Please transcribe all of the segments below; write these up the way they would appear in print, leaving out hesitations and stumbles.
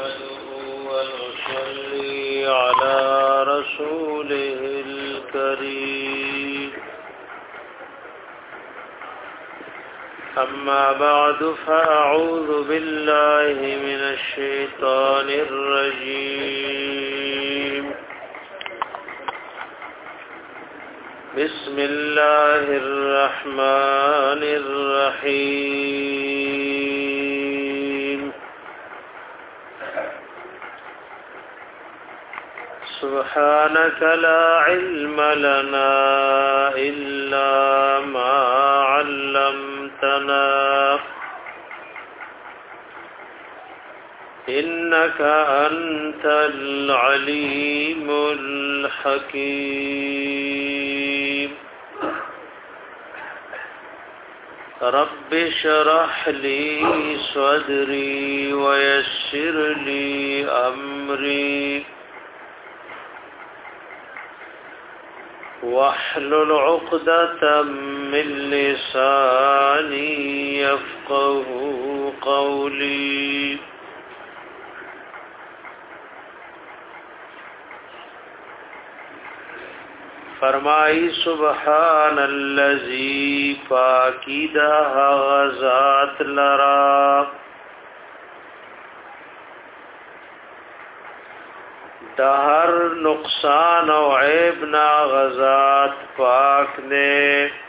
نحمده ونصلي على رسوله الكريم أما بعد فأعوذ بالله من الشيطان الرجيم بسم الله الرحمن الرحيم سبحانك لا علم لنا إلا ما علمتنا إنك أنت العليم الحكيم رب اشرح لي صدري ويسر لي أمري واحلل عقدة من لساني يفقه قولي فرمائی سبحان الذی پاکی دا غزات لرا دا ہر نقصان و عیب نا غزات پاک نے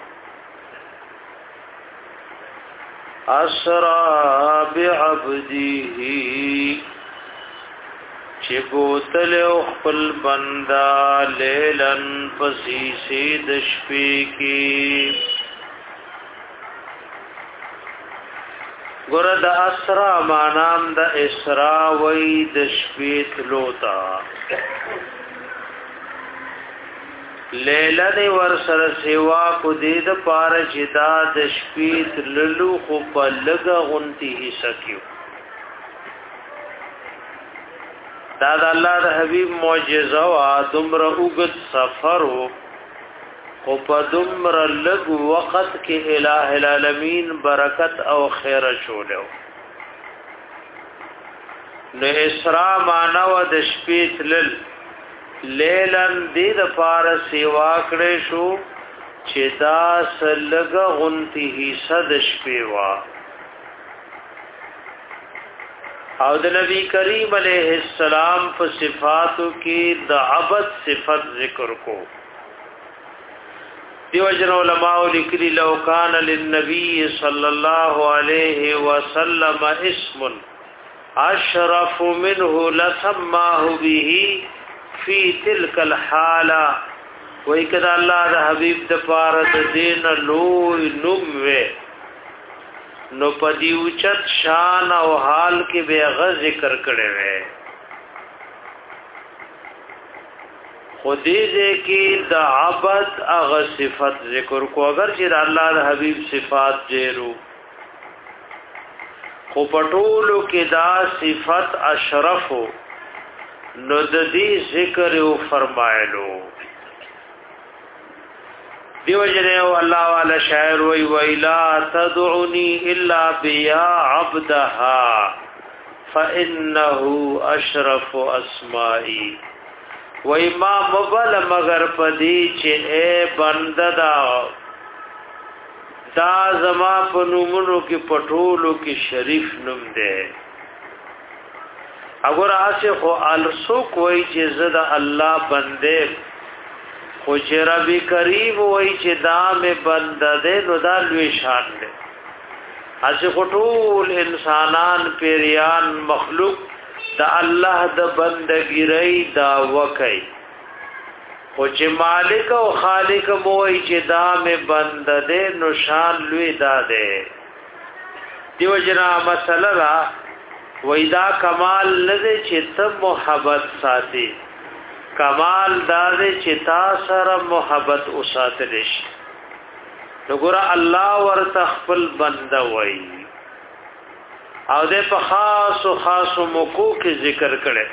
اسرا بعبدی چی بوتل اخپل بندا لیلن پسیسی دشپی کی گرد اسرا مانام دا اسرا وی دشپیت لوتا لیلن ورسر سوا کو دید پار جدا دشپیت للو خوپا لگا غنتی ہی سکیو دا الله د حبیب معجزه وا دمر اوغت سفرو او په دمر لګ وخت کې الٰه العالمین برکت او خیر شولو نو اسراء معنا و د شپې تل لیلن دې د پار سیوا کړې شو چې دا سلګ غنتی حصہ د شپې وا او د نبی کریم علیہ السلام په صفاتو کې د عبد صفت ذکر کو دیو جن علماء لیکلی لو کان للنبی صلی الله علیه وسلم اسم اشرف منه لسماه به فی تلك الحاله وای کدا الله د حبیب د پاره د دین لوی نوم نو پدی اوچت شان او حال کې به غ ذکر کړي وي خودی دې کې د عبد اغ صفت ذکر کو اگر چې الله د حبیب صفات جیرو خو پټولو کې دا صفت اشرف نو د دې ذکر او فرمایلو دیو جنے اللہ والا شاعر وی ویلا تدعنی الا بیا عبدها فإنه اشرف اسمائی وی ما مبل مگر پدی چه اے بنددا دا زما پنومنو کی پٹولو کی شریف نم دے اگر آسے خو السوک وی چه زد اللہ بندے خو چې رب کریم وای چې دام بنده دې نو دا لوی شان دې اسی ټول انسانان پیریان مخلوق د الله د بندګۍ دا وکي خو چې مالک او خالق وای چې دام بنده دې نو شان لوی دا دې دیو جنا مسله را وېدا کمال لږه چې ته محبت ساتي کمال داده چې تا سره محبت اوساتل شي وګوره الله ورته خپل بنده وای او د په خاص موقع کې ذکر کړي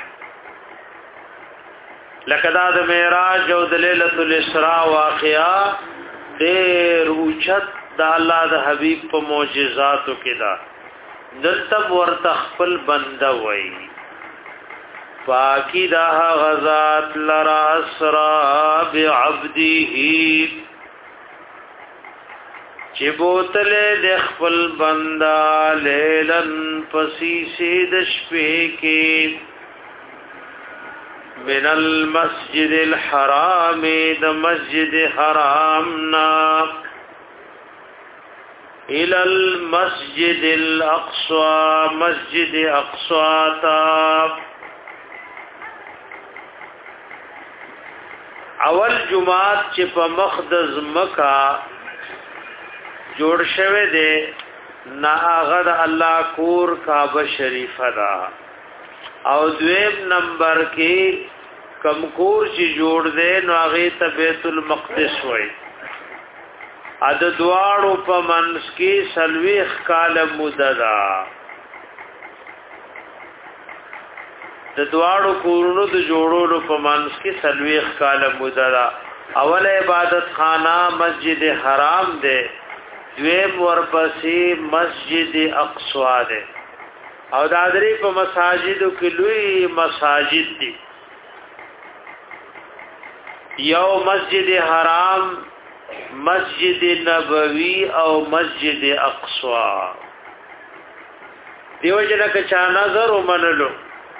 لکه دا د معراج او د ليله الاسراء واقعا ډېر اوچت د الله د حبيب په معجزاتو کې دا دلته ورته خپل بنده وای پاکی دا غزات لرا اسرا بعبده چی بوتل د خپل بندا لیلن پسیسی د شپې کې من المسجد الحرام د مسجد حرامنا الى المسجد الاقصى مسجد اقصى تا اول جمعات چې په مقدس مکه جوړ شوه دے نا آغد اللہ کور کعبہ شریف دا او دویم نمبر کی کم کور چی جوړ دے نو آغیت بیت المقدس ہوئی اد دوارو پا منس کی سلویخ کال مددا د دوارو کورونو د جوړولو په منس کی سلویخ کال مددا اول عبادت خانہ مسجد حرام دے دویم ورپسې مسجد اقصا ده او دا درې په مساجدو کې لوی مساجد دي یو مسجد حرام مسجد نبوی او مسجد اقصا دیو جنا که چا نظر ومنلو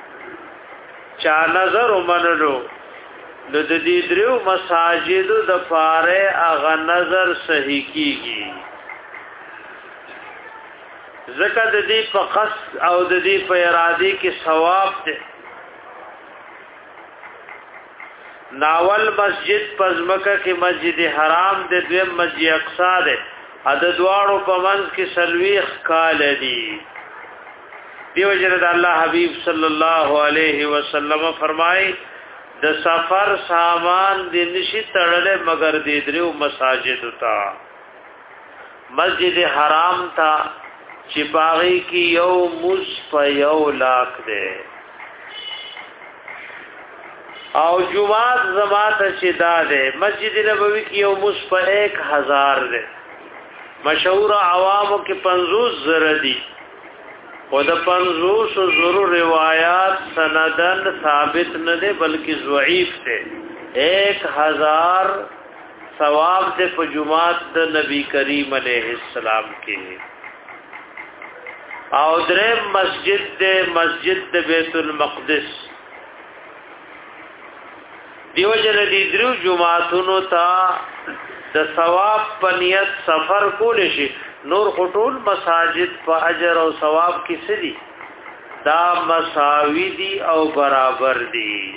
نو د دې درو مساجدو د پاره اغه نظر صحیح کیږي زکه د دې په قصد او د دې په اراده کې ثواب ده ناول مسجد پزمکه کې مسجد حرام ده دویم مسجد اقصا ده د دواړو په منځ کې سلويخ کال دي دیو جن الله حبیب صلی الله علیه وسلم فرمای د سفر سامان د نشي تړل مگر د درو مساجد تا مسجد حرام تا چپاغی کی یو مز پا یو لاک دے او جماعت زماعت چدا دے مسجد نبوی کی یو مز پا 1000 دے مشہور عوامو کی 50 زر دی خود 50 زر روایات سندن ثابت ندے بلکہ ضعیف دے 1000 ثواب دے پا جماعت دا نبی کریم علیہ السلام کی او درم مسجد بیت المقدس دیو جن دی درو جمعاتونو تا د ثواب پنیت سفر کول شي نور خطول مساجد په اجر او ثواب کې سدي دا مساوی دي او برابر دي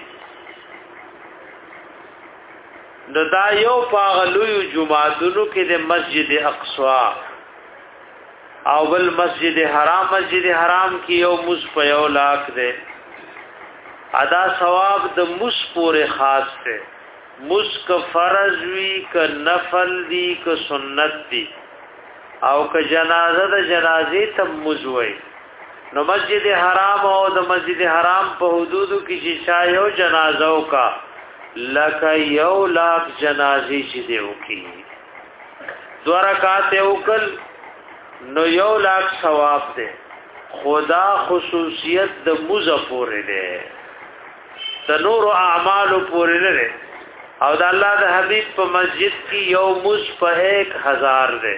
دا یو پاغلو جمعاتونو کې د مسجد اقصا او بل مسجد حرام کی یو مس په یو لاک دے ادا ثواب د مس پورې خاص دے مس ک فرض وی ک نفل دی ک سنت دی او ک جنازه د جنازې تم مزوي نو مسجد حرام او د مسجد حرام په حدودو کې چې چا یو جنازو کا لکه یو لاک جنازې چې دیو کی 2 رکعات وکل نو یو لاک ثواب دے خدا خصوصیت د موزه پورې ده د نور اعمال پورې ده او د الله د حبیب په مسجد کې یو موز په 1000 ده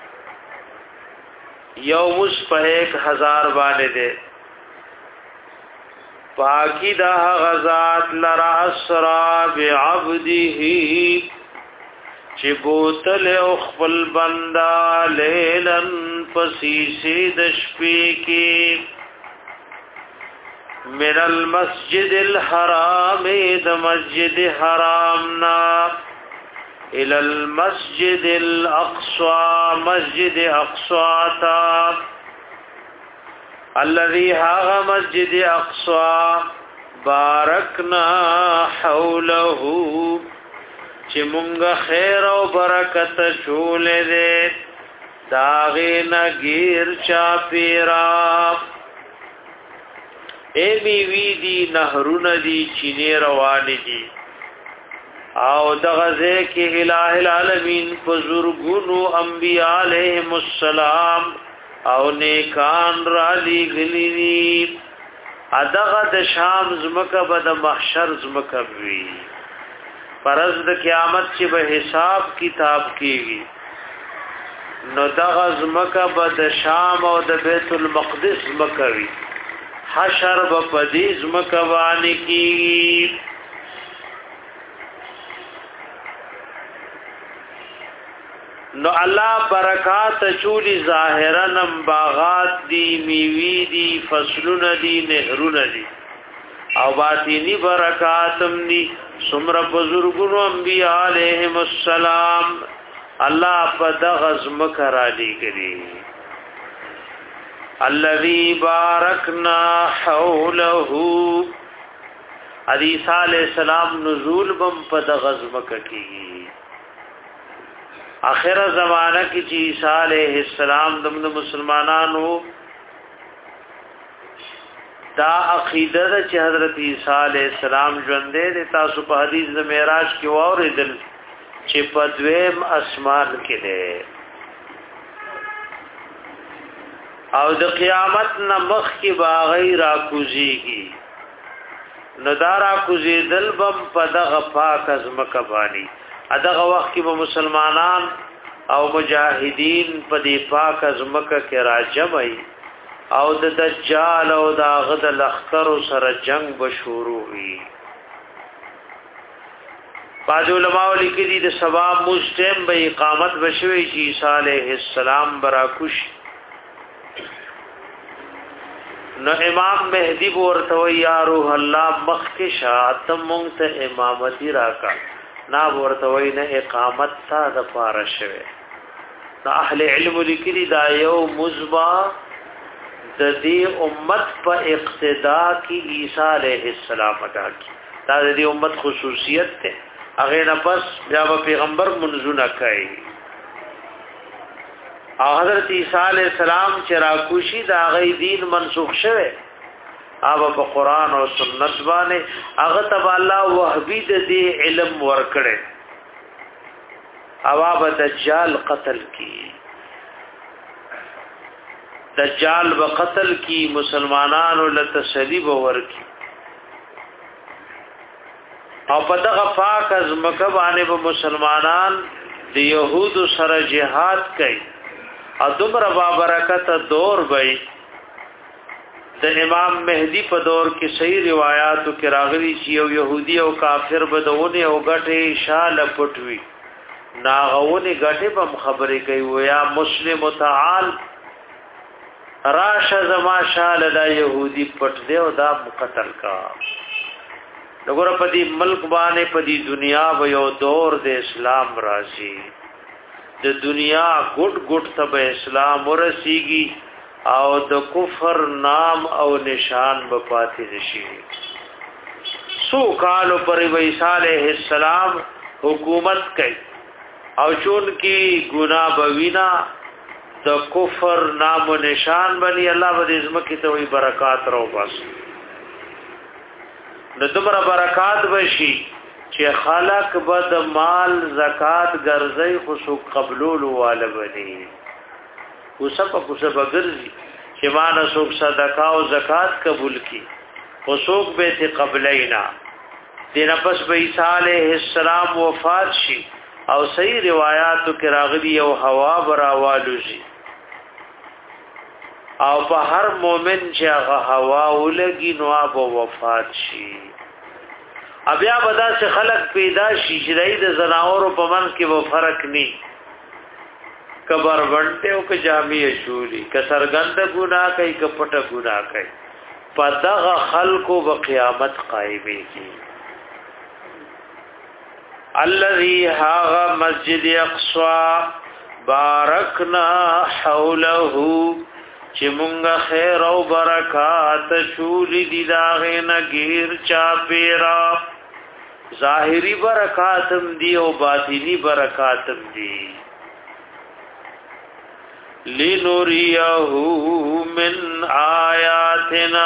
یو موز په 1000 باندې ده پاکی دا غزات لرا اسرا بعبده چی بوتل او خپل بندا لیلن پسیسی دشپی کی من المسجد الحرام د مسجد حرامنا الى المسجد الاقصى مسجد اقصى تا الذي هاغ مسجد اقصى بارکنا حوله چې مونږه خیر او برکت چولې دې داغه نگیر چا پیرا ای بی وی دی نهرون دی چینه روان دي او دغه کې الٰه العالمین بزرګونو انبیاء علیهم السلام او نیکان را لګلی ادغه د شام زمکه به د محشر زمکه وی پرز د قیامت چې به حساب کتاب کیږي نو دغه زمکه به د شام او د بیت المقدس زمکه وی حشر به پدې زمکه باندې کیږي نو الله برکات چولی ظاهرا باغات دی میوی دی فصلون دی نهرون دی او باطینی برکاتم دی سمر بزرگون انبیاء علیہم السلام اللہ پدغز مکرالی کری الذی بارکنا حوله عیسی علیہ السلام نزول بم پدغز مککی آخر زمانہ کی چې عیسی علیہ السلام د مسلمانانو دا عقیده ده چې حضرت عیسی علیہ السلام ژوندې دي تاسو په حدیث د معراج کې واوریدل چې په دویم اسمان کې ده او د قیامت نه مخ کې باغی را کوزيږي نو دا را کوزیدل بم په دغه پاک از مکه باندې ادغه وخت کې به مسلمانان او مجاهدین په دې پاک از مکه کې راجمعي او د دجال او د غد لخر سره جنگ بشورو وي باج علماء لیکلي د ثواب مستم به اقامت بشوي چې عیسی علیہ السلام براکوش نو امام مهدی ورته یا روح الله مخک شاتم مونږ ته امامتی راکا نا ورته نه اقامت تا د فارشه نو اهل علم لیکلي دا یو مزبا د دې امت په اقتدا کې عیسی علیہ السلام ادا کی دا د دې امت خصوصیت ته هغه نه پس بیا پیغمبر منځونه کوي او حضرت عیسی علیہ السلام چې راکوشي دا غي دین منسوخ شوه هغه په قران او سنت باندې هغه تبع الله وهبي د دې علم ورکړي او به دجال قتل کی دجال به قتل کی مسلمانانو له تسلیب ورکی او په دغه پاک از مکه باندې به مسلمانان د يهودو سره جهاد کوي او دومره برکت دور وي د امام مهدی په دور کې صحیح روایتو کې راغلي چې یو يهودي او کافر بدونه او غټه شاله پټوي ناغونه غټه په خبرې کوي ویا مسلم تعال راشه زما شاله دا يهودي پټ دی او دا قتل کا وګوره په دې ملک باندې په دې دنیا و یو دور د اسلام راشي د دنیا ګډ ګډ ته اسلام ورسیږي او د کفر نام او نشان به پاتې نشي سو کالو پر عیسی علیہ السلام حکومت کوي او چون کی گناہ بوینا د کفر نام و نشان بنی الله به عظمت ته وي برکات رو بس د دومره برکات وشي چې خلق بد مال زکات ګرځي خو قبول واله بني وسپه ګرځي چې مان سوک صدقه او زکات قبول کی خو سوک به ته قبلینا دینه پس به عیسی علیہ السلام وفات شي او صحیح روایتو کې راغلي او هوا براوالو شي او په هر مومن چې هغه هوا ولګي نو اب وفات شي بیا بدا سے خلق پیدا شي چې د زناور په من کې و فرق ني کبر ونټه او ک جامع شوري ک سرګند ګنا کوي ک پټ ګنا کوي پدغه خلقو په قیامت قائمي کی الذي هاغ مسجد اقصى بارکنا حوله چې مونږه خیر او برکات شولې دي داغه نګیر چا پیرا ظاهری برکاتم دی او باطینی برکاتم دی لنوریه من آیاتنا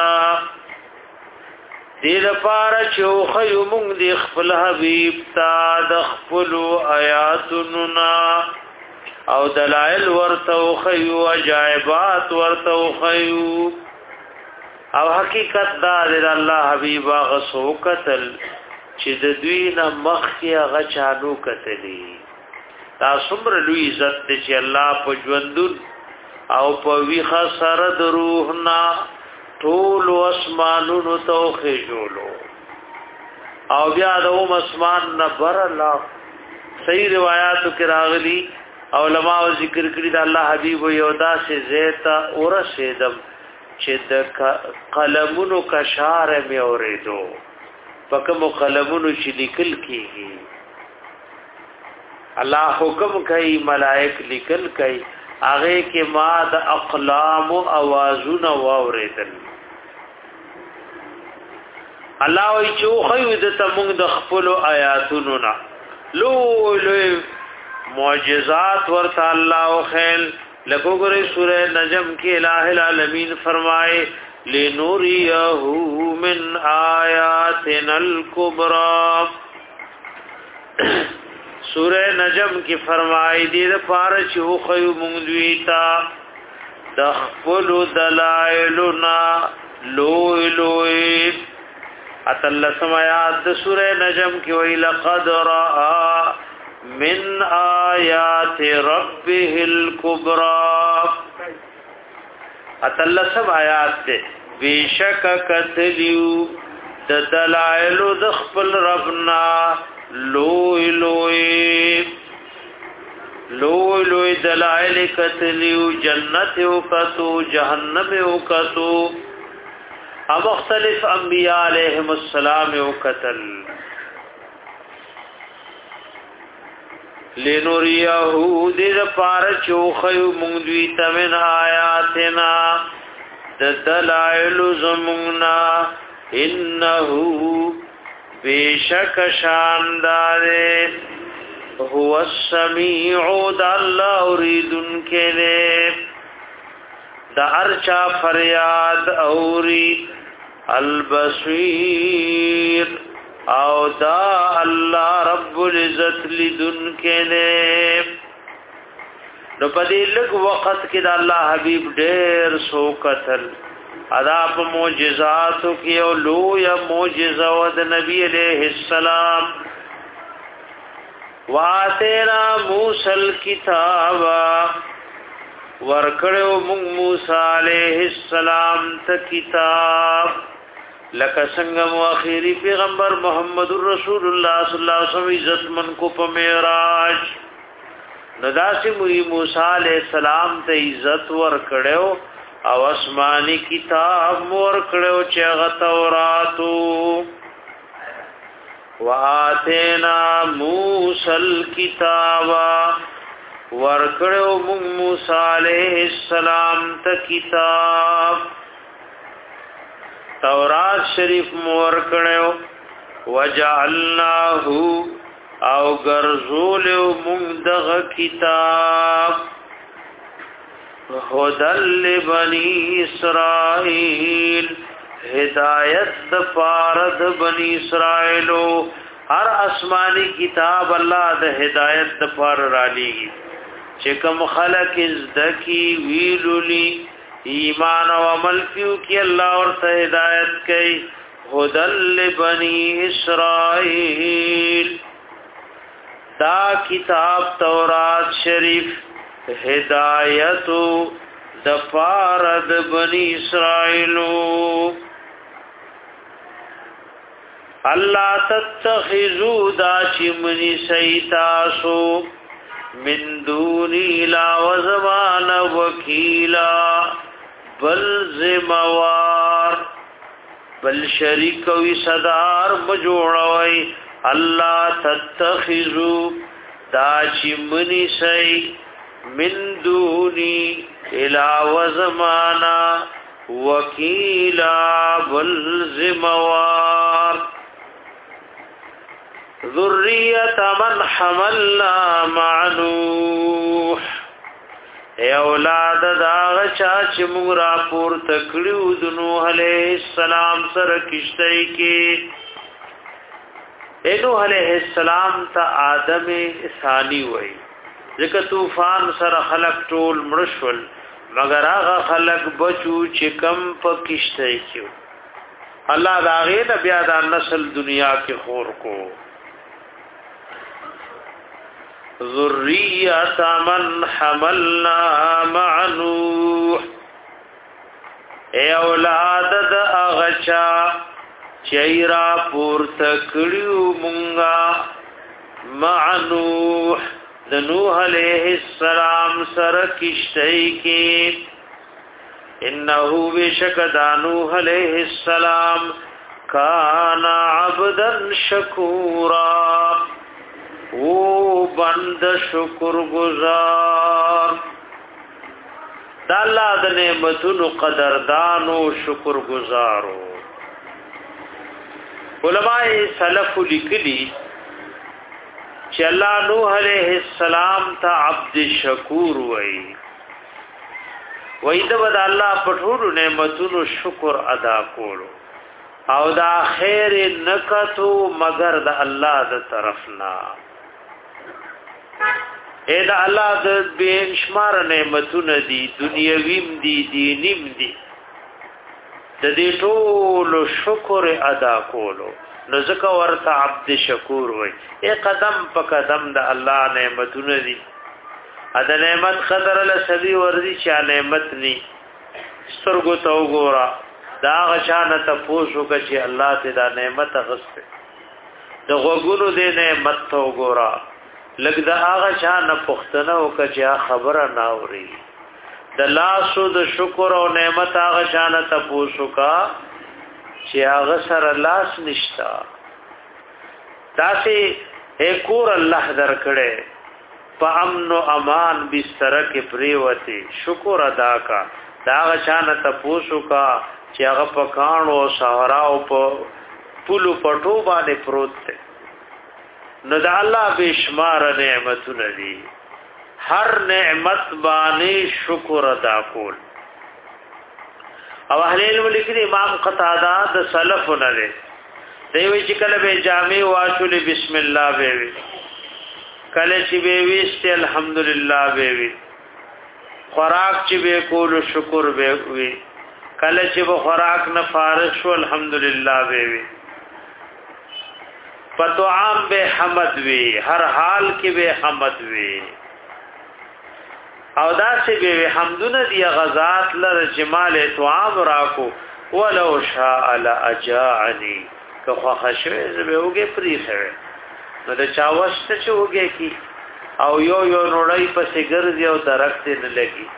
دې لپاره چې خو مونږ د خپل حبیب تا د خپل آیاتنا او دلائل ورته خو عجایبات ورته خو او حقیقت دا د الله حبیب غسو قتل چې د دوی نه مخکې هغه چالو کتلی دا څومره لوی عزت دی چې الله په ژوندون او په ویخه سره د روح نه ټول اسمانونو توخه جوړو او بیا د اسمان نه بر الله صحیح روایتو کې راغلي علماء ذکر کړی د الله حبیب یو داسې زیتا اورسیدم چې د قلمونو کشار مې اوریدو پکم قلمونو چې لیکل کیږي الله حکم کوي ملائک لیکل کوي هغه کې ما د اقلام او اوازونه واوریدل الله وی چې خو د تمنګ د خپل آیاتونو نه لوی معجزات ورته الله خیل لکو ګره سورہ نجم کې الہ العالمین فرمائے لنوریه من آیاتنا الکبرى سورہ نجم کی فرمائی دی د پاره چې خو مونږ دوی تا د خپل دلائلنا لوی لوی اتلسم آیات د سورہ نجم کی وی لقد رأى من آیات ربه الكبرى اتلسم آیات ته بیشک کتلیو د دلائل د خپل ربنا لوی لوی دلائل کتلیو جنت او کتو جهنم او کتو مختلف انبیاء علیہم السلام او قتل لنوریه دیر پار چوخیو مونگ دوی تمن آیاتنا دلائل زمونگنا انہو بیشک شاندارے هو السمیع دا اللہ اوریدن کے لے دا ارچا فریاد اوری البصیر او دا اللہ رب العزت لدن کے لے نو پدی لگ وقت کی دا اللہ حبیب دیر سو قتل ادا پا موجزاتو کی او لو یا موجزہ ود نبی علیہ السلام واتینا موسیٰ الکتابا ورکڑو مونگ موسیٰ علیہ السلام تا کتاب لکه څنګه مو اخیری پیغمبر محمد رسول الله صلی الله علیه وسلم عزت من کو په معراج نداسی موسی علیہ السلام ته عزت ور کړو او آسمانی کتاب مور کړو چې هغه تورات واتینا موسی الکتاب ور کړو موسی علیہ السلام ته کتاب تورات شریف مور کړو وجعلناه او غرزول مندغ کتاب هدل لبنی اسرائیل ہدایت فارد بنی اسرائیلو ہر آسمانی کتاب اللہ د ہدایت فار رالی چکم خلق ازدکی ویلولی ایمان و عمل کیو کی اللہ ورته ہدایت کئی هدل لبنی اسرائیل دا کتاب تورات شریف ہدایتو دفارد بنی اسرائیلو اللہ تتخذو دا چمنی سیتاسو من دونی لا وزمان وکیلا بل زموار بل شریک وی صدار مجوڑوی اللہ تتخذو دا چمنی سی من دونی علاوہ زمانا وکیلا بل زموار ذریت من حملنا مع نوح اے اولاد داغ چاچ مغرا پور تکڑیو دنوح علیہ السلام سر کشتئی کی نوح علیہ السلام تا آدم ثانی وئی ذکر طوفان سر خلق ټول مرشول مگر هغه خلق بچو چې کم په کشته کې الله دا غیر بیا دا نسل دنیا کې خور کو ذریات من حملنا مع نوح اے اولاد د اغچا چیرا پورت کړیو مونږه مع نوح د نوح علیہ السلام سره کشتۍ کې انه بشک د نوح علیہ السلام کان عبدا شکورا او بند شکر گزار د الله د نعمتونو قدردان او شکر گزارو علماء سلف لیکلي چې الله نوح علیہ السلام ته عبد شکور وای د بد الله پټورو نعمتونو شکر ادا کولو او دا خیر نکتو مگر د الله د طرفنا اے دا الله د بشمار نعمتونه دي دنیویم دي دینیم دي د دې ټول شکر ادا کولو نو ځکه ورته عبد شکور وای اے قدم په قدم د الله نعمتونه دي ادا نعمت قدر له سوي ورزي چې نعمت ني سترګو ته وګورا دا غشانه ته پوښو چې الله ته دا نعمت غسته د غوګونو دې نعمت ته وګورا لګ دا هغه شان پختنه او کچا خبره ناوري د لاسو د شکر او نعمت هغه شان ته پوښو کا چې هغه سره لاس نشتا داسې اکور الله درکړي په امن او امان بستر کې پریوته شکر ادا کا دا هغه شان ته پوښو کا چې هغه په کانو او صحرا او په پلو پټو باندې پروت دی نو دا الله بشمار نعمتونه دي هر نعمت باندې شکر ادا کول او اهل علم لیکلي امام قتاده د سلف نه دی دوی چې کله به جامع واشل بسم الله به وي کله چې به ویست الحمدلله به وي خوراک چې به کول شکر به وي کله چې به خوراک نه فارغ شو الحمدلله به وي پتوعام به حمد وی هر حال کې به حمد وی او دا چې به حمدونه دی غزات لر جمال توام راکو ولو شاء لاجاعني که خو خشوي زبه وګه پریخه نو دا چا واسطه چې وګه کی او یو نوړای په سیګر دی او درخت نه لګي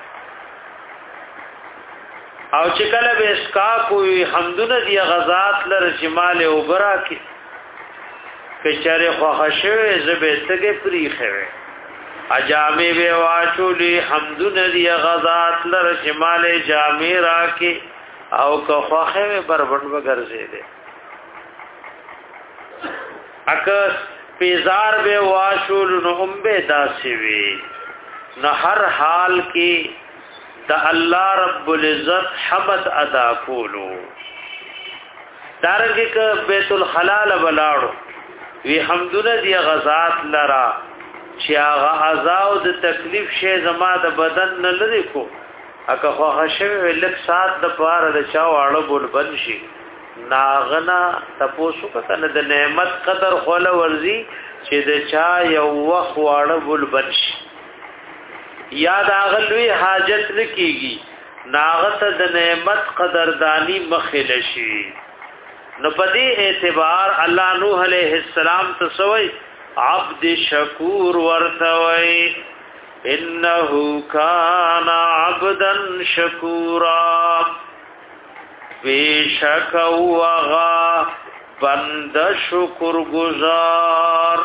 او چې کله به اسکا کوئی حمدونه دی غزات لر جمال او برا کی کچاره خوښوي زبېتګه پریخه اجامې به واچولې حمدونه دی غزات لر شمال جامې راکې او که خوښوي بربند وګرځي دي اک پیزار به واچول نو هم به داسي وي نه هر حال کې د الله رب العزت حمد ادا کولو دارنګه ک بیت الحلال بلاړو وی حمدونه دی غزات لرا چې هغه عذاب د تکلیف شی زما د بدن نه لري کو اګه خو هشه لک سات د پاره د چا واړو بول بن شي ناغنا تاسو کنه د نعمت قدر خول ورزي چې د چا یو وخت واړو بول بن شي یاد اغلوی حاجت لکېږي ناغت د نعمت قدردانی مخل شي نو پدې اعتبار الله نوح علیہ السلام تسوي عبد شکور ورثوي انه کان عبدا شکورا بیشک وغا بند شکر گزار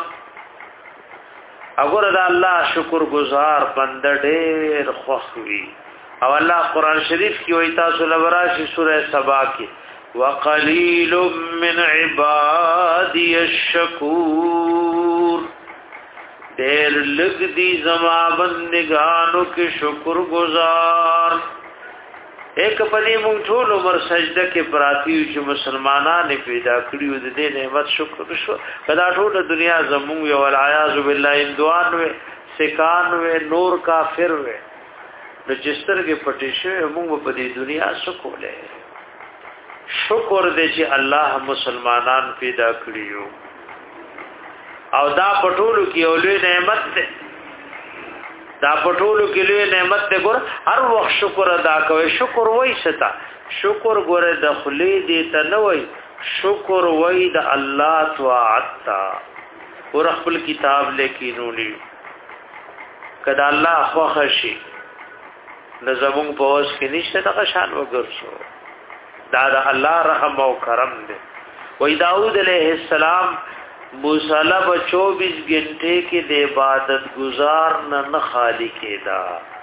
اگر دا الله شکر گزار بند ډېر خوښوي او الله قران شریف کې وایي تاسو لوراشي سوره سبا کې وقلیل من عبادی الشکور دیر لگ دی زما بندگانو کی شکر گزار ایک پدی مونږ ټول عمر سجده کې پراتی چې مسلمانانو پیدا کړیو د دې نعمت شکر شو کدا ټول دنیا زموږ یو العیاذ بالله اندوان و سکان و نور کافر و نو چسترګې پټې شوی موږ په دې دنیا سکوله شکر دې چې الله مسلمانان پیدا کړیو او دا پټولو کې اولوی نعمت ده دا پټولو کې لوی نعمت ده ګور هر وخت شکر ادا کوي شکر وای ستا شکر ګور د خلی دې ته نه وای شکر وای د الله طاعت ور خپل کتاب لیکینولي کدا الله خوښ شي نظمون پوس کې نشته د شان وګرځو دا د الله رحم او کرم دی وای داوود علیہ السلام موسی په 24 غنټه کې د عبادت گزار نه خالی کېدا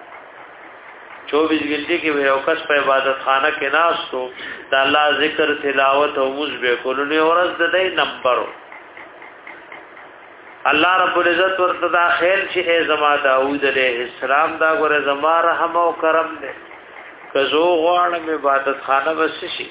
24 غنټه کې یو کس په عبادت خانه کې ناستو د الله ذکر تلاوت او موږ به کولونه ورځ د دې نمبر الله رب العزت ورته دا خیر چې ای زما داوود علیہ السلام دا ګره زما رحم او کرم دی کزو غواړم عبادت خانه وس شي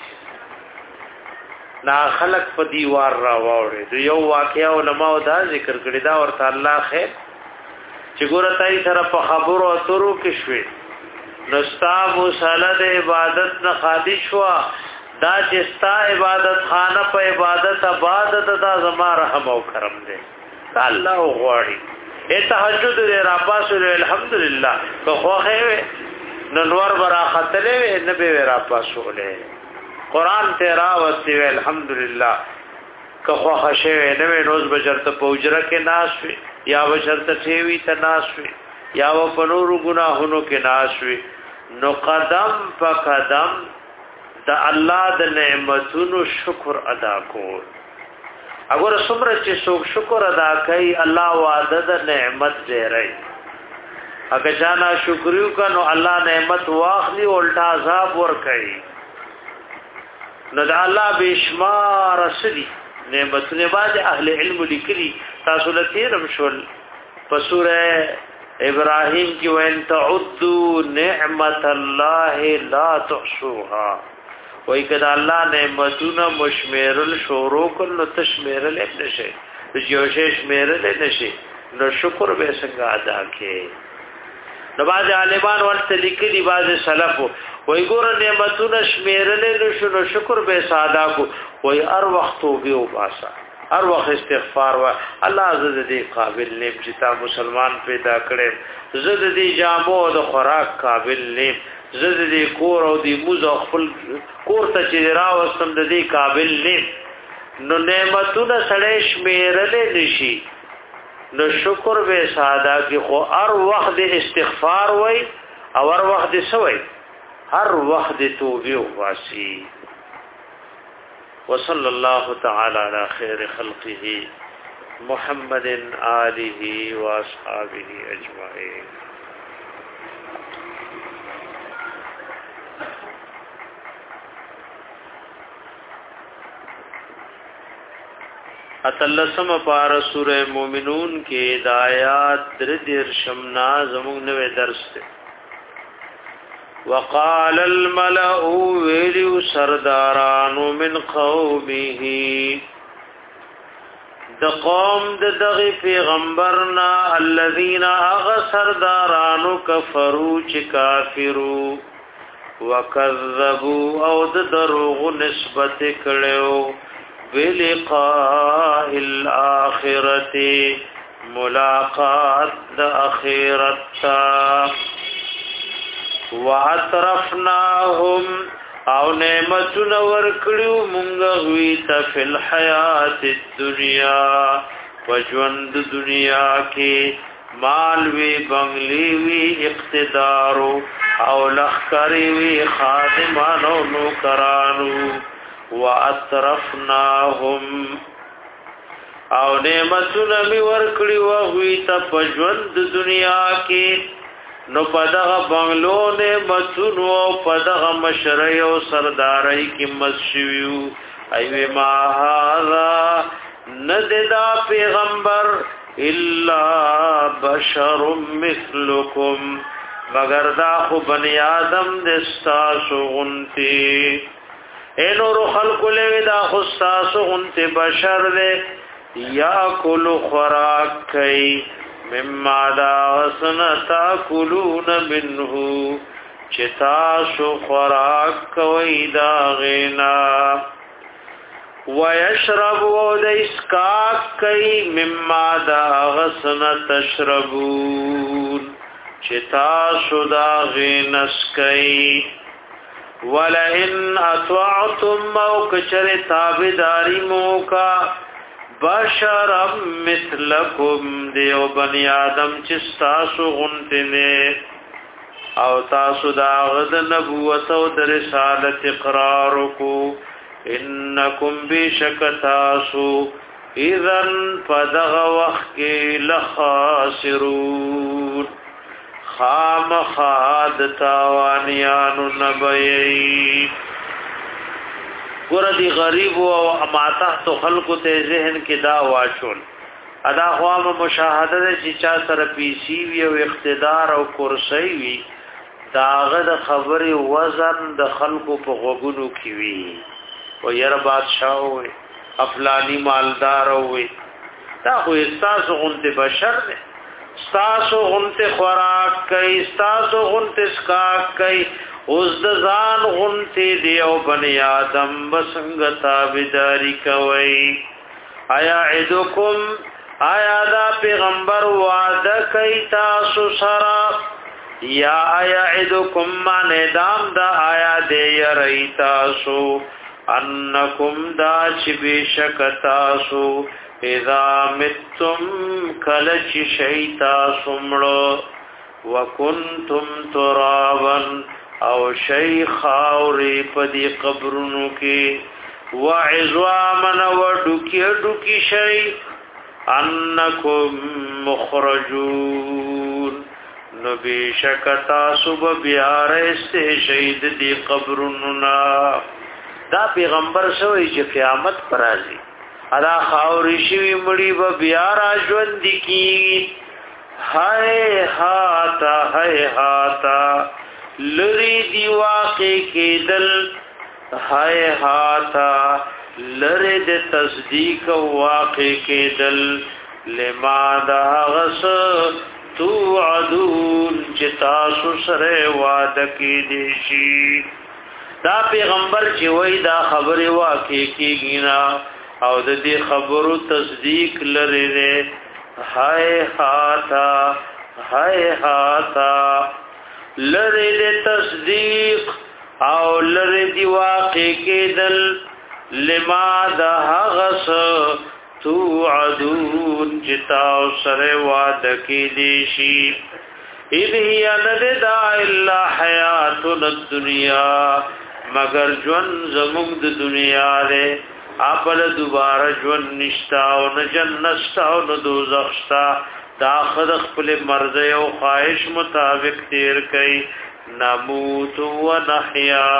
نا خلق په دیوار را واوړي د یو واقعیا علماء دا ذکر کړی دا ورته الله خیر چې ګوره تای سره په خبرو اترو کې شوي نستا مصالحه د عبادت نه خادي شو دا چې ستا عبادت خانه په عبادت آباد دا زما رحم او کرم دی الله غواړي تهجد لري را پاسو الحمدلله خو خوخه ننور برا خطلې نه به را پاسو له قران ته راوستي الحمدلله که خوخه شوی نه روز بشرته پوجره کې ناس وي یا بشرته سیوی ته ناس وي یا و پنورو گناهونو کې ناس وي نو قدم په قدم د الله د نعمتونو شکر ادا کول اگر څومره چې څوک شکر ادا کوي الله وعده د نعمت زیری اگر جانا شکریو کنو الله نعمت واخلی الټا عذاب ور کوي نو د الله بشمار سدي نعمتونه باندې اهل علم لیکلي تاسو له تیرم شول په سوره ابراهيم کې وان تعدوا نعمت الله لا تحصوها وای کدا الله نعمتونه مشمیرل شروع کړه نو تشمیرل نشي یو شی شمیرل نشي نو شکر به څنګه ادا کړي نو باز عالمان ورته لیکلي باز سلف وای ګور نعمتونه شمیرل نشو نو شکر به ساده کو وای هر وخت به وباسا هر وخت استغفار وا الله عز دې قابل نه چې تا مسلمان پیدا کړي زد دې جامو او د خوراک قابل نه زد دې کور او دې موز خپل کور ته چې راوستم دې قابل نه نو نعمتونه سړې شمیرل نشي نو شکر به ساده کې خو هر وخت استغفار وای او هر وخت سوي هر وخت توبه واسي وصلى الله تعالى على خير خلقه محمد آله واصحابه اجمعين اتلسم پار سورہ مومنون کې دایات در شمنا زمون نوې درس ته وقال الملأ ویلو سرداران من قومه د قوم د دغه پیغمبرنا الذين اغسرداران كفروا چې کافرو وکذبوا او د دروغ نسبت کړو بلقاء الاخرة ملاقات د اخرت واطرفناهم او نعمتنا ورکړو مونږ وی ته فل حیات الدنیا وجوند دنیا کې مال وی بنگلی وی اقتدار او لخکری وی خادمانو نوکرانو واطرفناهم او نعمتنا می ورکړو وی ته وجوند دنیا کې نو پدغه بنگلو نه متونو پدغه مشرۍ او سردارۍ کې مسشیو ایوه ما هذا نددا پیغمبر الا بشر مثلکم مگر دا خو بنی آدم دستا سغنتی اینو رو خلق لوی دا خو ستا سغنتی بشر دے یا کلو خوراک کئی مما دا غسنتا کلون منه چتا سو خوراک کوي دا غینا ويشرب ودسکاک کوي مما دا غسن تشربون چتا سو دا غینس کوي ولئن اطعتم موکچر تابداری موکا بشرم مثلکم دیو بنی آدم چستاسو غنتنے او تاسو دا غد نبوت او در رسالت اقرارو کو انکم بشک تاسو اذن فدغ وقت لخاسرون خام خاد تاوانیانو نبیئی گردی غریب و اماتح تو خلق تے ذہن کی دا واچول ادا خوام مشاہدہ دے چیچا سر پیسی وی او اقتدار او کرسی وی داغد خبر وزن د خلقو په غوګونو کی وی او ير بادشاہ وي افلانی مالدار وي دا خو استاسو غنته بشر دي استاسو غنته خوراک کوي استاسو غنته اسکاک کوي اوس د ځان غنته دی او بنی آدم بسنګ تابعداري کوي آیا دا پیغمبر وعده کوي تاسو سره یا یعدکم من دام دا آیا دے یری تاسو انکم دا چبی شکتاسو اذا متتم کلچ شیطا سمڑو وکنتم ترابا او شیخاوری پدی قبرنو کی وعزوامن وڈکی ڈکی شی انکم مخرجون نبی شکتا صبح بیار استے شہید دی قبرننا دا پیغمبر سوئی چه قیامت پر آزی ادا خاوری شوی مڑی با بیار آجوندی کی ہائے ہاتا لری دی واقع کی دل ہائے ہاتا لری دی تصدیق واقع کی دل لما دا غص توعدون چتاسو سره وعده کی دیشی دا پیغمبر چې وای دا خبره واقع کیږي نا او د دې خبرو تصدیق لري نه هاي هاتا لري د تصدیق او لري دی واقع کېدل لما دا غس توعدون جتاو سره وعده کی دیشی ان هی نددا الا حیاتنا الدنیا مگر جون زمون د دنیا ده اپل دوباره جون نشتا او نه جنت شتا او نه دوزخ شتا دا خد خپل مرزه او خواهش مطابق تیر کئ نموت و نحیا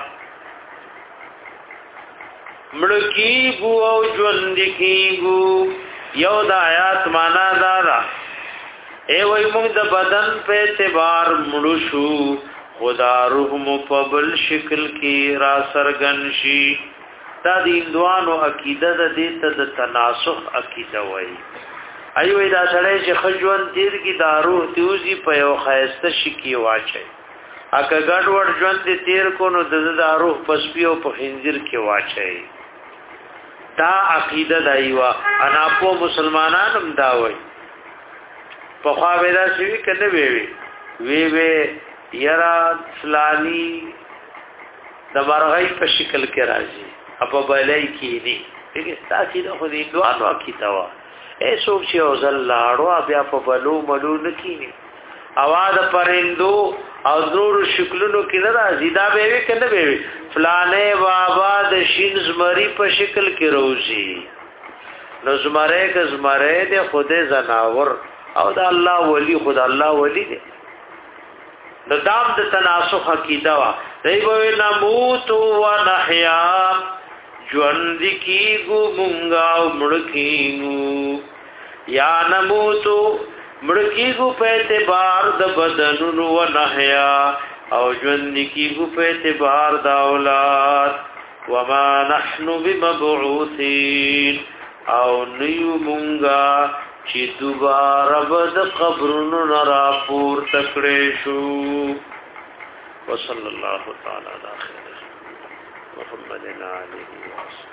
مړکی بو او ژوند کیګو یو د آیات معنا دارا ای وای موږ د بدن په اعتبار مړو شو خدا روح مقبل شکل کی را سرګن شي دا د اندوانو عقیده د دې ته د تناسخ عقیده وای ایو دا سره چې خجوان تیر کی دارو تیوزی په یو خیسته شکی واچي اګه ګډ وډ ژوند تیر کو نو د دارو پسپیو په خنجر کې واچي دا عقیده دایوا انا په مسلمانانم دا وای په خوا ودا شي کنه وی یرا فلانی د مرغۍ په شکل کې راځي اپا بلای کی دی دیکھ تاکی دا خودی دوانو اکی توا اے سوک چی او زلاړو بیا په بلو ملو نکینی اواز پرندو او ضرور شکلونو کې نه راځي دا به وی کنه به وی فلانه بابا د شین زمری په شکل کې روزي نو زمره ک زمره د خوده زناور او د الله ولی خدا الله ولی دی د دام د تناسخ عقیده وا دی به نموت و نحیا ژوند کیګو مونږه مړکیګو یا نموتو مړکیګو په اعتبار د بدنونو و نحیا او ژوند کیګو په اعتبار د اولاد وما نحن بمبعوثین او نیو مونږه چې دوباره بد قبرونو نرا پور تکړې شو. وصلی الله تعالی علی خیر محمد علیه وسلم.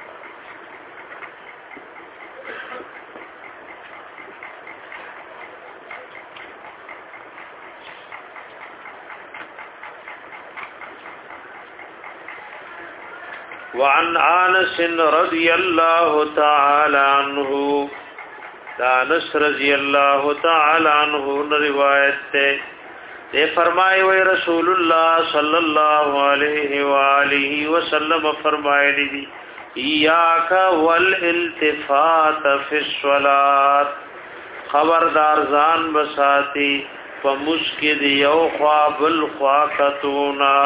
وعن انس رضی الله تعالی عنہ، انس رضی الله تعالی عنہ روایت ہے، یہ فرمائے وہ رسول اللہ صلی اللہ علیہ وآلہ وسلم فرمائے دی ایاک والالتفات فی الصلاۃ، خبردار ځان بساتی فمسکد یو خواب الخواقتونا.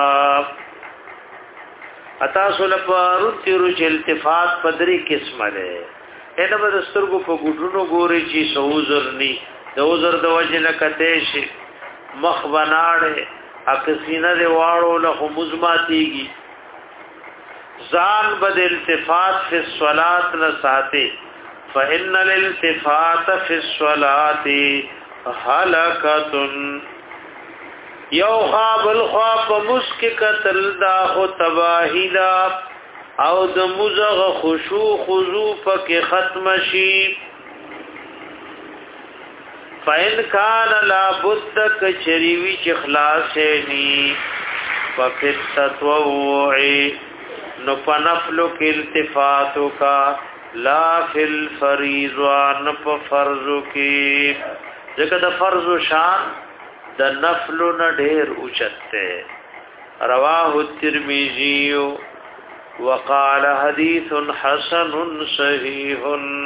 اتاسو لپاره رچ التفات پدری قسمه ده. اینه به دسترګو په ګډونو ګوري چې سوزر ني د وزر د وجه نه کته شي مخ بناړه اکسینه دی واړو له مزماتيږي. ځان بد التفات فی الصلاه نساته فإن الالتفات فی الصلاه هلاکتن. یو خواب الخواب مسک قتل دا خو تباہی دا او د مزغ خشوع خضوع پک ختم شي. فإن کان لابد کچریوی چ اخلاص نی وفت تطوعی نو پنفلو کی التفاتو کا لا فی الفریض وان پا فرضو کی. ذکر دا فرض و شان د نفل نه ډیر اوچته. رواه الترمذی وقال حدیث حسن صحیح.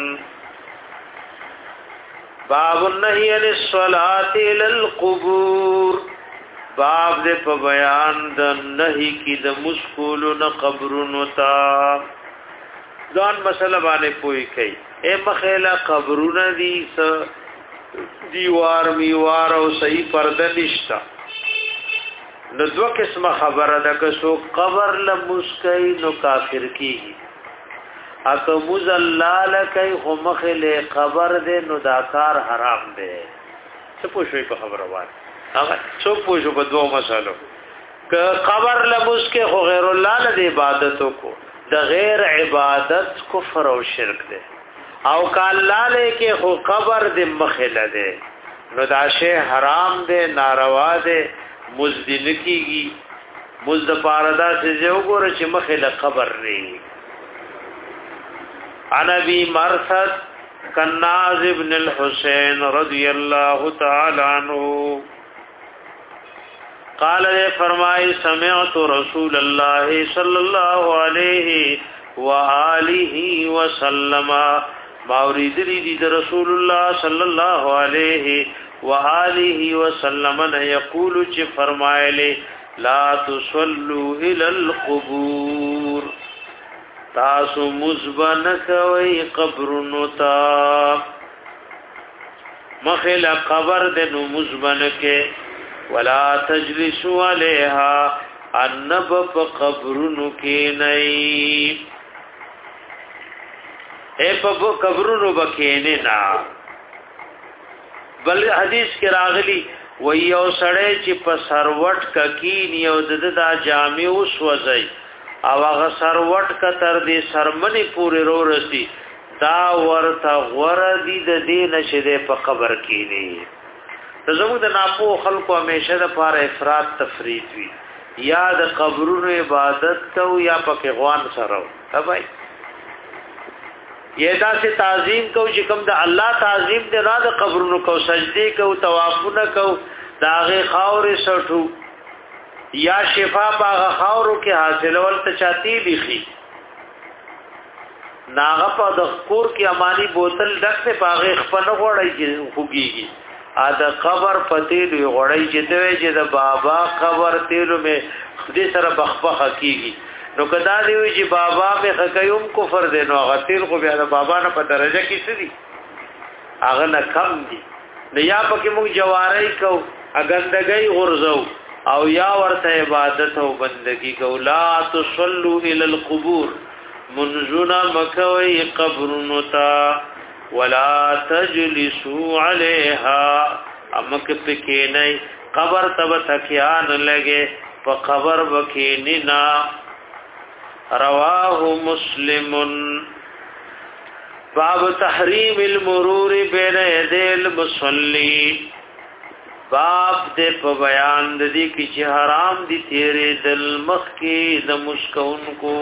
باب النهی عن الصلاة الى القبور، باب دې په بیان د نهی کی د مسکولو نه قبرونو ته. ځان مسله باندې پوي کوي اے مخیلا قبرونه دي دیوار میوار او صحیح پرده نشتا. نو دو قسم خبره ده که سو قبر لمسکی نو کافر کیږي، اته مزلال کوي خو مخله قبر ده نو دا کار حرام ده. څه پوښوي په خبره وایي هغه څو پوښو په دوه مسالو. که قبر لمسکی خو غیر الله له عبادت کو د غیر عبادت کفر او شرک ده. او کالاله کې خو قبر د مخله ده نو دا شی حرام ده، ناروا ده، مزدن کیږي. مزد پاردا سے جو ګور چې مخله قبر لري. عن ابي مرثد کناز ابن الحسين رضی اللہ تعالی عنہ قال نے فرمائے سمعت رسول اللہ صلی اللہ علیہ وآلہ وسلم، باورید دی رسول الله صلی الله علیه و آله وسلم نے یقول چ فرمایلی لا تصلوا الى القبور، تاسو مزبن کوي قبرونو تا. مخل قبر دنو مزبن کې ولا تجلسوا علیها، انب قبرونو کې نه اے په قبرونو بکینه نا. بل حدیث کې راغلی و یو سړی چې په سروټ ککین یو د جامع وسوځي او هغه سروټ ک تر دې سرمنی پورې رورسي دا ورته غور دي د دې نشه په قبر کې نه. ته زموږ د ناپو خلکو همیشه د پاره افراط تفرید وي، یا د قبرونو عبادت کو یا پکې غوان سره وای. یہ دا سے تعظیم کو چې کوم د الله تعظیم دې را د قبرونو کو سجدي کو طوافونه کو داغه خاور سټو یا شفا باغ خاورو کې حاصل ول ته چاتی بيخي ناغه په د کور کې امانی بوتل ډکته باغ خپل غوړی چې خوږيږي ا د قبر پتیل غوړی چې دوی چې د بابا قبر تیلو می خدي سره بخبخ کیږي. نو کدا دی وی چې بابا به خکيوم کفر دی نو غتیل خو بیا د بابا نه په درجه کې سدي هغه نه کم دي. نو یا پکې موږ جواری کو اګندګي غرزو او یا ورته عبادت او بندگی کو. لا تصلوا الى القبور، منزنا مکوي قبرونو تا ولا تجلسوا عليها امک پکینای قبر تب تکیان لگے فقبر بکیننا رواه مسلم باب تحریم المرور بین یدی المصلی باب دې په بیان د دې کې چې حرام دي تیرې دل مخ کې د مسکون کو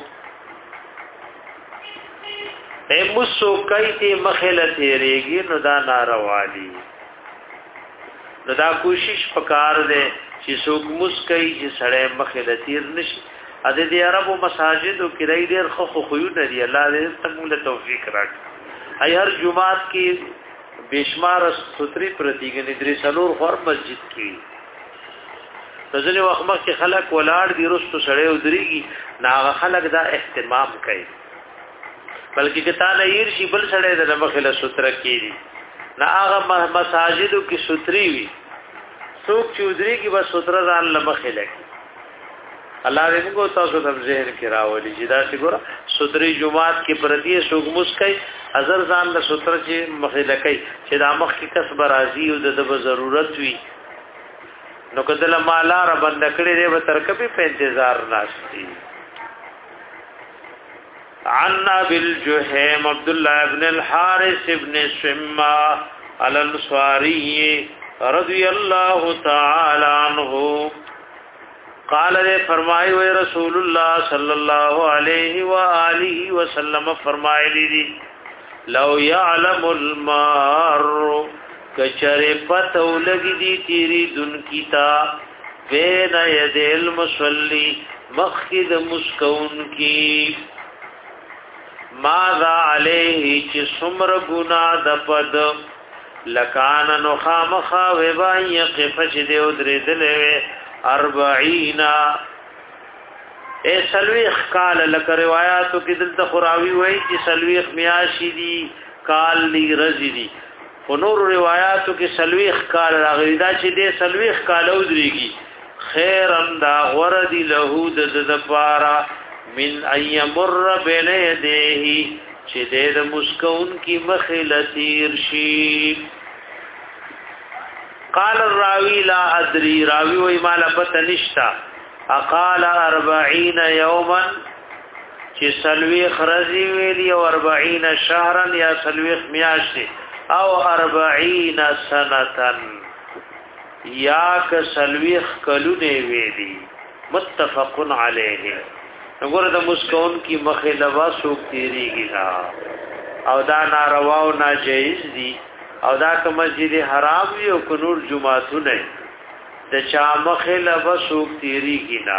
اے مسو کایته مخله تیرېږي نو دا ناروا دي نو دا کوشش وکړ دې چې څوک مسکای چې سړی مخله تیر نشي ا دې عربو مساجدو کې راي ډېر خو خو یو لري الله دې تموله توفیق راکړي ای هر جمعات کې بیشمار ستری پرتیګنې درې سلور خور مسجد کې ځنې وخت مخکې خلک ولاړ دي رستو سړی ودرېږي ناغه خلک دا اهتمام کوي بلکې کته نه ير شي بل سړی د مخله ستر کېږي نه هغه مساجدو کې ستري وي څوک چودري کې بس ستر ځان لمخله الله دې موږ تاسو ته ذهن کې راولي چې دا څنګه ستري جمعات کې پردي څوک مسکای اذر ځان له ستر چې مخله کوي چې دا مخ کې کسب راځي او د ضرورت وي نو کله مالا را بند کړي دې به ترکبي په انتظار ناشتي عن ابي الجهم عبد الله ابن الحارث ابن سما الانصاري رضي الله تعالى عنه قال نے فرمائے ہوئے رسول اللہ صلی اللہ علیہ وآلہ وسلم فرمائے لی لو يعلم المار کچرے پتو لگی دی تیری دن کیتا بین ید المصلی مخید مسکون کی ماذا علیہ چی سمر گنا دپد لکان نخام خاوبان یقف چی ادری دلوے 40 اے سلویخ کال لک روایاتو کی دلتا خراوی وی چی سلویخ میاشی دی کال لی رزی دی ونور روایاتو کی سلویخ کال راغیدا چی دے سلویخ کال ادری گی خیرن دا غردی لہود دپارا من ایمر بین یدیہی چی دے دا مسکون کی مخلطیر شیب قال الراوی لا ادری راوی و ایمال پتنشتا اقال 40 یوما چی سلویخ رزی ویلی او 40 شهرا یا سلویخ میاشتی او 40 سنتن یا که سلویخ کلونه ویلی متفقن علیه نگور دا مسکون کی مخلبا سوک تیری گینا او دا ناروا و ناجائز دی او دا که مسجد حرام وی او کنور جمعاتو نئی دا چا مخیل بسوک تیری کی نا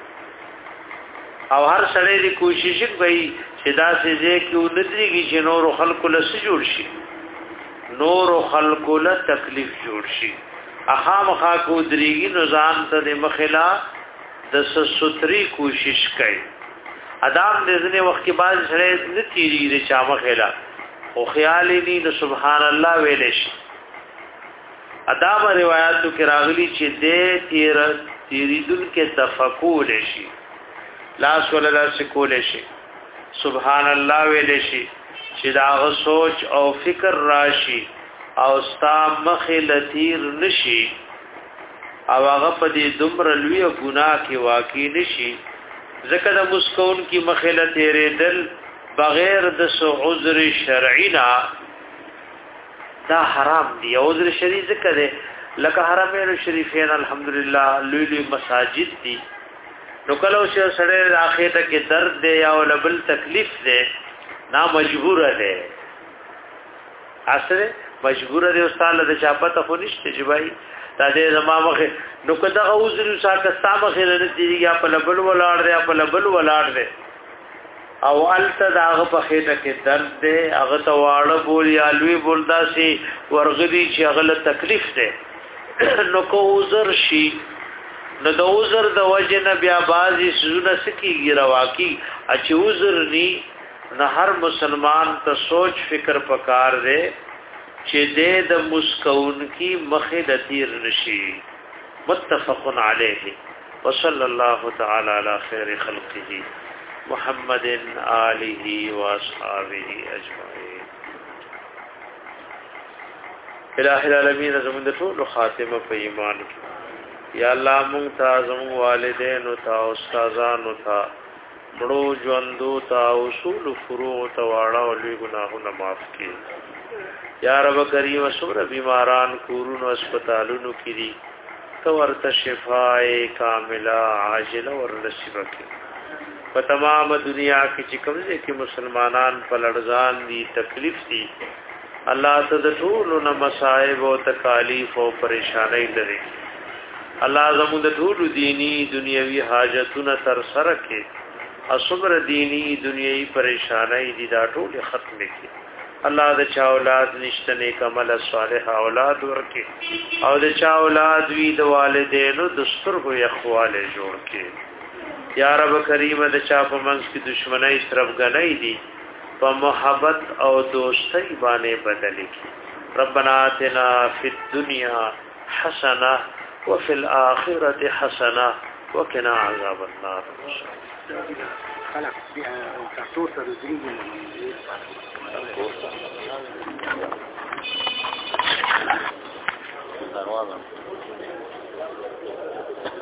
او هر سڑے دی کوششک بھئی چه دا سیزے کیو ندری گی چه نور و خلقو لسی جوڑ شی نور و خلقو لتکلیف جوڑ شی اخام خاکو دریگی نزان تا دی مخیلا دا ستری کوشش کئی ادام دیزنے وقت کی بعض سڑے نتیری دی چا مخیلا او خیالی نی نو سبحان الله ویلش اداب روایتو کې راغلی چې دې تیریدل کې تفکول شي لاس ولا سکول شي سبحان الله ویل شي چې دا سوچ او فکر راشي او ستا مخلتیر نشي او هغه په دې دمر لوی ګناه کې واقع نشي ځکه د مسکون کې مخلتیر دل بغیر د عذر شرعی نا دا حرام دی عذر شرعی ذکر ہے لکه حرمین شریفین الحمدللہ لوی لوی مساجد دی نو کلو چې سړی اخیته کې درد دی یا ولبل تکلیف دی نا مجبور دی اصله مجبور دی استاد له چاپته خو نشته چې بھائی دا دې زما مخه نو کدا عذر ساکه سامخه نه دی یا په لبل ولاړ دی په لبل ولاړ دی او الته داغه په خېټه کې درد دی هغه ته واړه بول یا لوی بولدا سي ورغدي چې هغه تکلیف دی نو کو عذر شي نو د عذر د وجنه بیا بازي سونه سکیږي رواکی اچ عذر ني نه هر مسلمان ته سوچ فکر پکار دی چې د مسکون کی مخه د تیر نشي متفق علیه وصلی الله تعالی علی خیر خلقه محمد آله و اصحابه اجمعین. الہ العالمین زمون د ټول خاتمه په ایمان کې یا الله مونږ ته زمون والدین او تا استادان او تا مړو ژوندو تا اصول فروع ته واړه او لوی ګناهونه معاف کړي یا رب کریم وسره بیماران کورونو هسپتالونو کې دي تو ورته شفای کامله عاجله ور نصیب کړي په تمام دنیا کې چې کوم ځای کې مسلمانان په لړزان دي تکلیف دي الله ته د ټول نو مصائب او تکالیف او پریشانای لري الله زموږ د ټول دینی دنیوي حاجتونه تر سره کې اصبر دینی دنیوي پریشانای دي دا ټول ختم کړي الله د چا اولاد نشته نیک عمل صالح اولاد ورکړي او د چا اولاد وی د والدینو د سترګو یخواله جوړ کړي یا رب کریم د چا په منځ کې دشمنی طرفګنۍ دي په محبت او دوستۍ باندې بدل کړي ربنا آتنا فی الدنيا حسنه وفي الاخره حسنه وقنا عذاب النار خلق تعطوس رزقين من